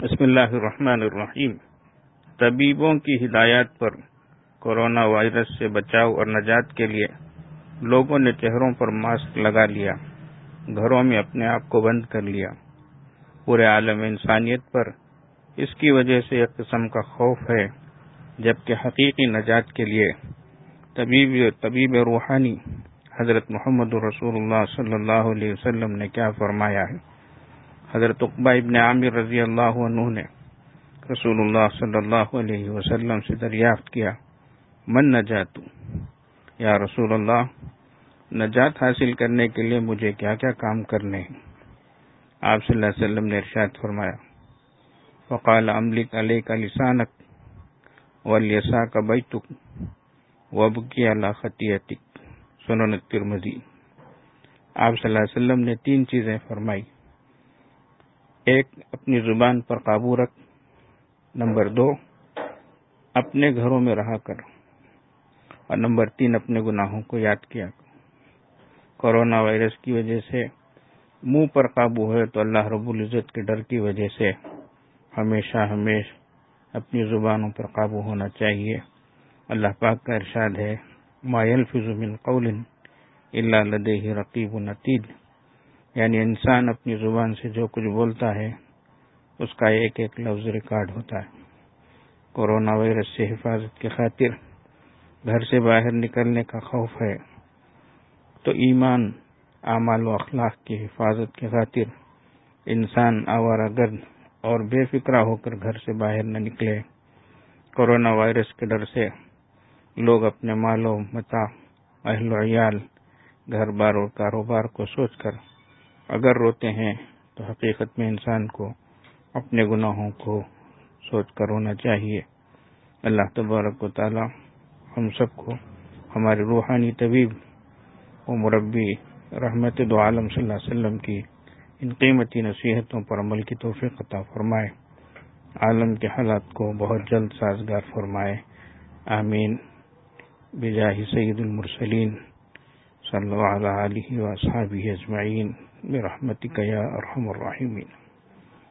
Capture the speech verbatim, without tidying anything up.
بسم اللہ الرحمن الرحیم۔ طبیبوں کی ہدایات پر کورونا وائرس سے بچاؤ اور نجات کے لیے لوگوں نے چہروں پر ماسک لگا لیا، گھروں میں اپنے آپ کو بند کر لیا۔ پورے عالم انسانیت پر اس کی وجہ سے ایک قسم کا خوف ہے، جبکہ حقیقی نجات کے لیے طبیب طبیب روحانی حضرت محمد رسول اللہ صلی اللہ علیہ وسلم نے کیا فرمایا ہے۔ حضرت عقبہ ابن عامر رضی اللہ عنہ نے رسول اللہ صلی اللہ علیہ وسلم سے دریافت کیا، من نجات، یا رسول اللہ، نجات حاصل کرنے کے لیے مجھے کیا کیا کام کرنے ہیں؟ آپ صلی اللہ علیہ وسلم نے ارشاد فرمایا، فقال املک علیک لسانک ولیساک بیتک وابکی علی خطیئتک، سنن الترمذی۔ آپ صلی اللہ علیہ وسلم نے تین چیزیں فرمائی: ایک، اپنی زبان پر قابو رکھ، نمبر دو، اپنے گھروں میں رہا کر، اور نمبر تین، اپنے گناہوں کو یاد کیا کر۔ کورونا وائرس کی وجہ سے منہ پر قابو ہے تو اللہ رب العزت کے ڈر کی وجہ سے ہمیشہ ہمیشہ اپنی زبانوں پر قابو ہونا چاہیے۔ اللہ پاک کا ارشاد ہے، ما یلفظ من قول الا لدیہ رقیب عتید، یعنی انسان اپنی زبان سے جو کچھ بولتا ہے اس کا ایک ایک لفظ ریکارڈ ہوتا ہے۔ کورونا وائرس سے حفاظت کی خاطر گھر سے باہر نکلنے کا خوف ہے تو ایمان، اعمال و اخلاق کی حفاظت کی خاطر انسان آوارہ گرد اور بے فکرہ ہو کر گھر سے باہر نہ نکلے۔ کورونا وائرس کے ڈر سے لوگ اپنے مال و متاع، اہل و عیال، گھر بار اور کاروبار کو سوچ کر اگر روتے ہیں تو حقیقت میں انسان کو اپنے گناہوں کو سوچ کر رونا چاہیے۔ اللہ تبارک و تعالی ہم سب کو ہمارے روحانی طبیب و مربی رحمت دو عالم صلی اللہ علیہ وسلم کی ان قیمتی نصیحتوں پر عمل کی توفیق عطا فرمائے، عالم کے حالات کو بہت جلد سازگار فرمائے، آمین، بجاہ سید المرسلین صلی اللہ علیہ وآلہ واصحابہ اجمعین برحمتک یا ارحم الراحمین۔